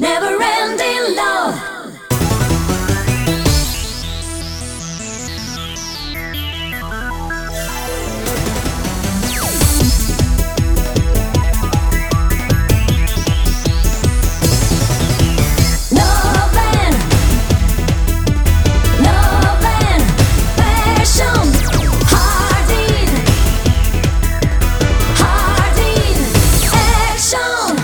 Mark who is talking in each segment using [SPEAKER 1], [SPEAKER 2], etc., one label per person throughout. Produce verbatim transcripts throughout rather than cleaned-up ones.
[SPEAKER 1] Never ending love. Loving, loving, passion, hearting, hearting, action.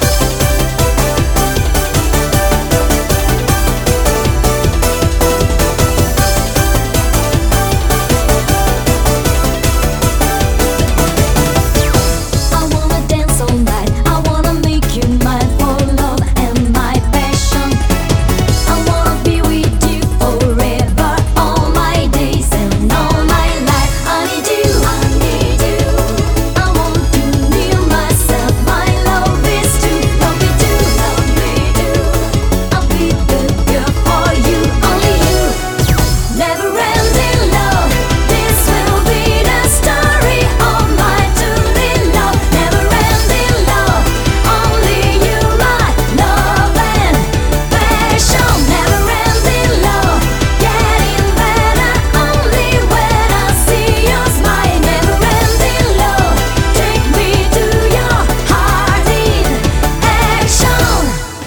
[SPEAKER 1] I wanna dance all night. I wanna make you mine for love and my passion. I wanna be with you forever, all my days and all my life. I need you, I need you. I want to near myself. My love is to love me too, love me too. I'll be the girl for you, only you. Never ending love. This will be the story of my truly love. Never ending love. Only you, my love and passion. Never ending love. Getting better only when I see your smile. Never ending love. Take me to your heart in action.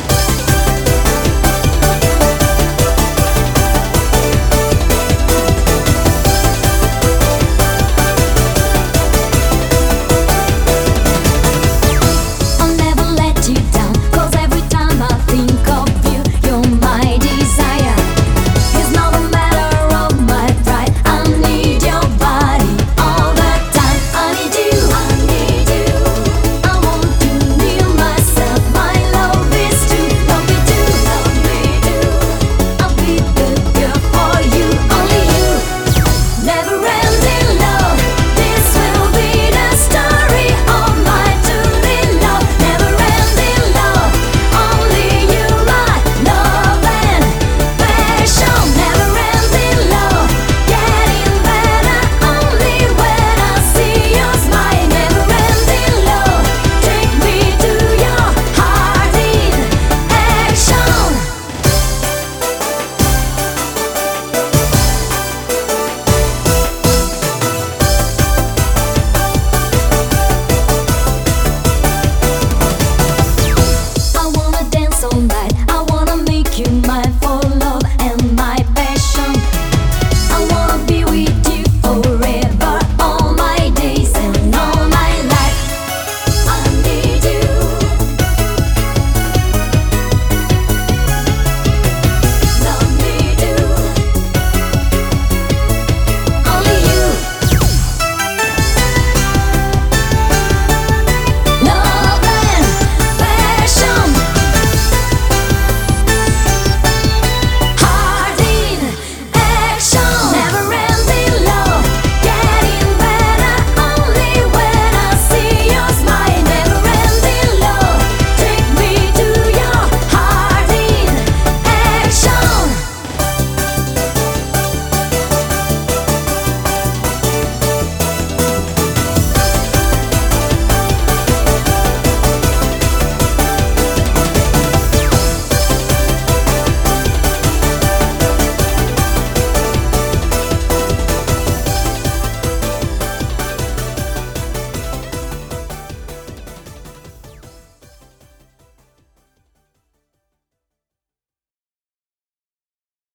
[SPEAKER 1] I'll never let you down, 'cause every time I think of you, you're my desire. It's not a matter of my pride. I need your body all the time. I need you, I need you. I want to near myself. My love is to love me too, love me too. I'll be the girl for you, only you. Never ending love. This will be the story of my truly love. Never ending love. Only you, my love and passion. Never ending love. Getting better only when I see your smile. Never ending love. Take me to your heart in action. I wanna dance all night.